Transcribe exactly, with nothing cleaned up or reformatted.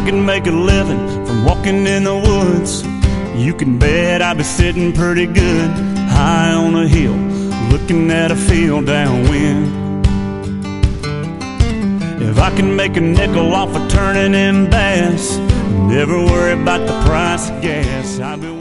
I can make a living from walking in the woods, you can bet I'd be sitting pretty good high on a hill, looking at a field downwind. If I can make a nickel off of turning in bass, never worry about the price of gas, I'd be